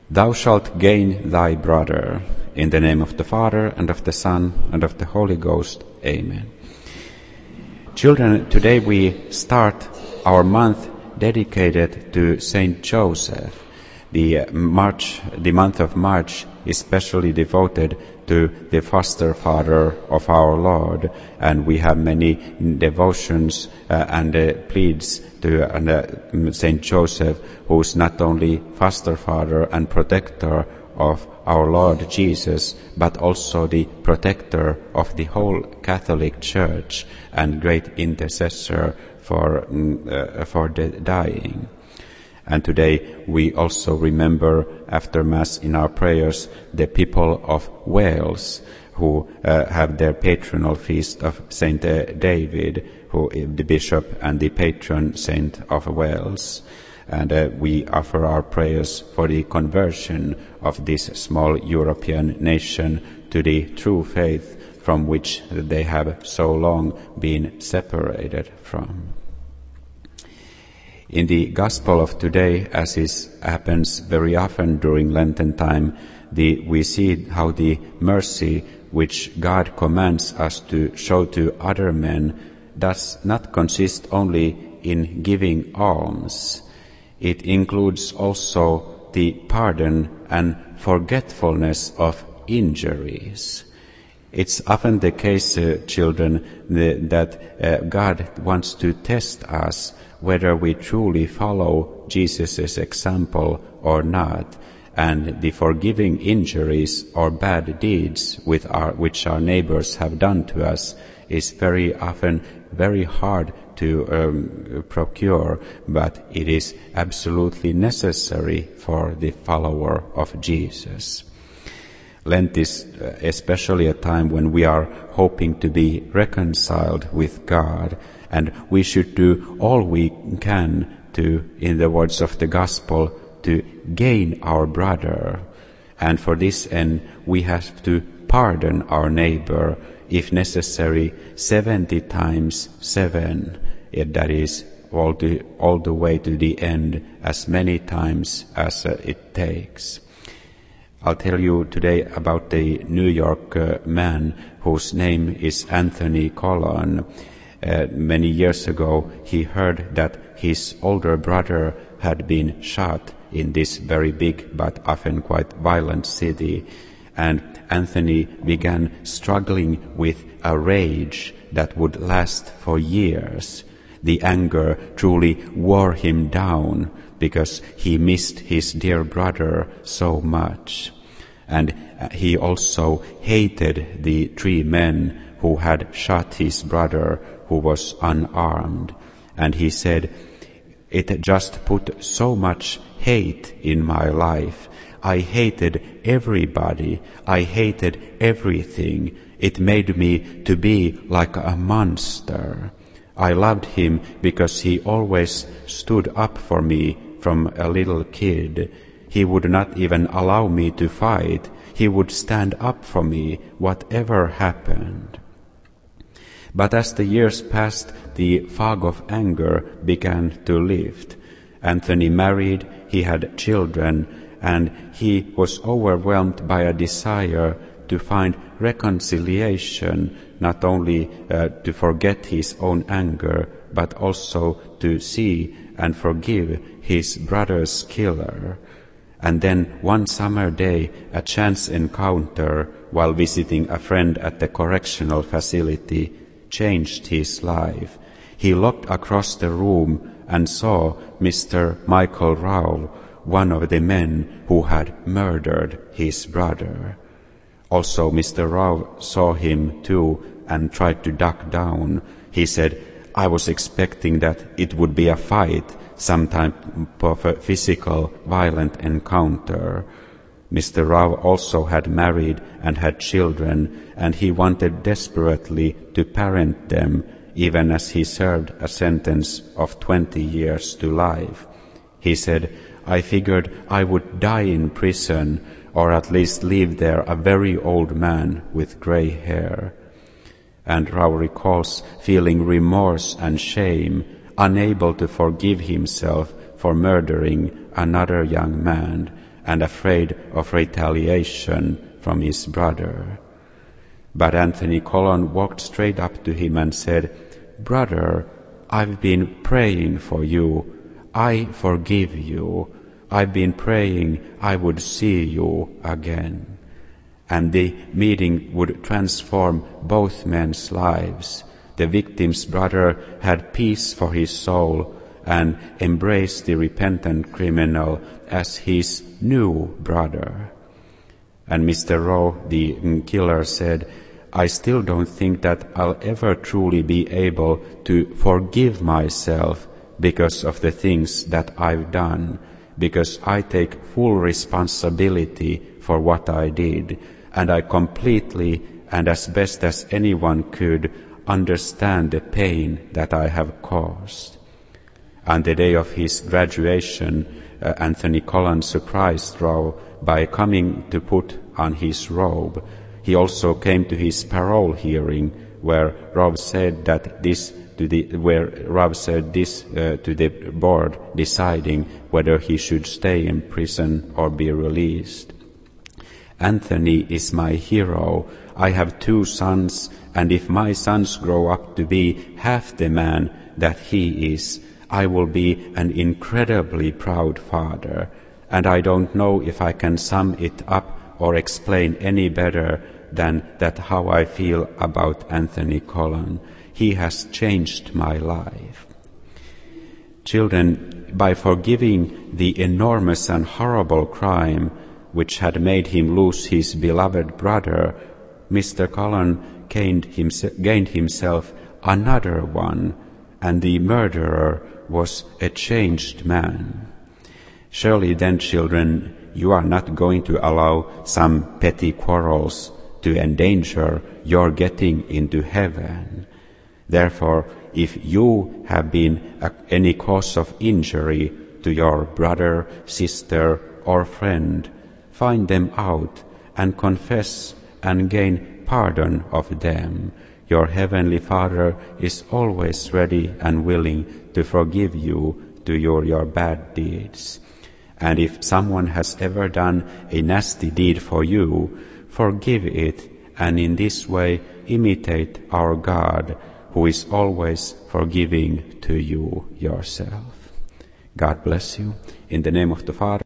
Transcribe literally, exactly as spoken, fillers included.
Thou shalt gain thy brother. In the name of the Father, and of the Son, and of the Holy Ghost. Amen. Children, today we start our month dedicated to Saint Joseph. The March, the month of March is specially devoted to the foster father of our Lord, and we have many devotions uh, and uh, pleads to uh, Saint Joseph, who is not only foster father and protector of our Lord Jesus, but also the protector of the whole Catholic Church and great intercessor for uh, for the dying. And today we also remember after Mass in our prayers the people of Wales, who uh, have their patronal feast of Saint David, who is the bishop and the patron saint of Wales. And uh, we offer our prayers for the conversion of this small European nation to the true faith from which they have so long been separated from. In the Gospel of today, as is happens very often during Lenten time, the, we see how the mercy which God commands us to show to other men does not consist only in giving alms. It includes also the pardon and forgetfulness of injuries. It's often the case, uh, children, the, that uh, God wants to test us whether we truly follow Jesus' example or not, and the forgiving injuries or bad deeds with our, which our neighbors have done to us is very often very hard to um, procure, but it is absolutely necessary for the follower of Jesus. Lent is especially a time when we are hoping to be reconciled with God, and we should do all we can to, in the words of the Gospel, to gain our brother. And for this end, we have to pardon our neighbor, if necessary, seventy times seven. That is, all the, all the way to the end, as many times as uh, it takes. I'll tell you today about the New York uh, man whose name is Anthony Collon. Uh, many years ago, he heard that his older brother had been shot in this very big but often quite violent city, and Anthony began struggling with a rage that would last for years. The anger truly wore him down because he missed his dear brother so much. And he also hated the three men who had shot his brother, who was unarmed. And he said, "It just put so much hate in my life. I hated everybody. I hated everything. It made me to be like a monster. I loved him because he always stood up for me from a little kid. He would not even allow me to fight. He would stand up for me, whatever happened." But as the years passed, the fog of anger began to lift. Anthony married, he had children, and he was overwhelmed by a desire to find reconciliation, not only uh, to forget his own anger, but also to see and forgive his brother's killer. And then one summer day, a chance encounter while visiting a friend at the correctional facility changed his life. He looked across the room and saw Mister Michael Rao, one of the men who had murdered his brother. Also, Mister Rao saw him too and tried to duck down. He said, "I was expecting that it would be a fight, some type of a physical, violent encounter." Mister Rao also had married and had children, and he wanted desperately to parent them, even as he served a sentence of twenty years to life. He said, "I figured I would die in prison, or at least leave there a very old man with gray hair." And Rao recalls feeling remorse and shame, unable to forgive himself for murdering another young man, and afraid of retaliation from his brother. But Anthony Collon walked straight up to him and said, "Brother, I've been praying for you. I forgive you. I've been praying I would see you again." And the meeting would transform both men's lives. The victim's brother had peace for his soul and embraced the repentant criminal as his new brother. And Mister Rowe, the killer, said, "I still don't think that I'll ever truly be able to forgive myself because of the things that I've done, because I take full responsibility for what I did, and I completely and as best as anyone could understand the pain that I have caused." On the day of his graduation, uh, Anthony Collon surprised Rowe by coming to put on his robe. He also came to his parole hearing, where Rowe said that this to the where Rowe said this uh, to the board, deciding whether he should stay in prison or be released. "Anthony is my hero. I have two sons, and if my sons grow up to be half the man that he is, I will be an incredibly proud father, and I don't know if I can sum it up or explain any better than that how I feel about Anthony Collon. He has changed my life." Children, by forgiving the enormous and horrible crime which had made him lose his beloved brother, Mister Collon gained, himse- gained himself another one, and the murderer was a changed man. Surely then, children, you are not going to allow some petty quarrels to endanger your getting into heaven. Therefore, if you have been a, any cause of injury to your brother, sister, or friend, find them out and confess and gain pardon of them. Your heavenly Father is always ready and willing to forgive you to your, your bad deeds. And if someone has ever done a nasty deed for you, forgive it, and in this way imitate our God, who is always forgiving to you yourself. God bless you. In the name of the Father,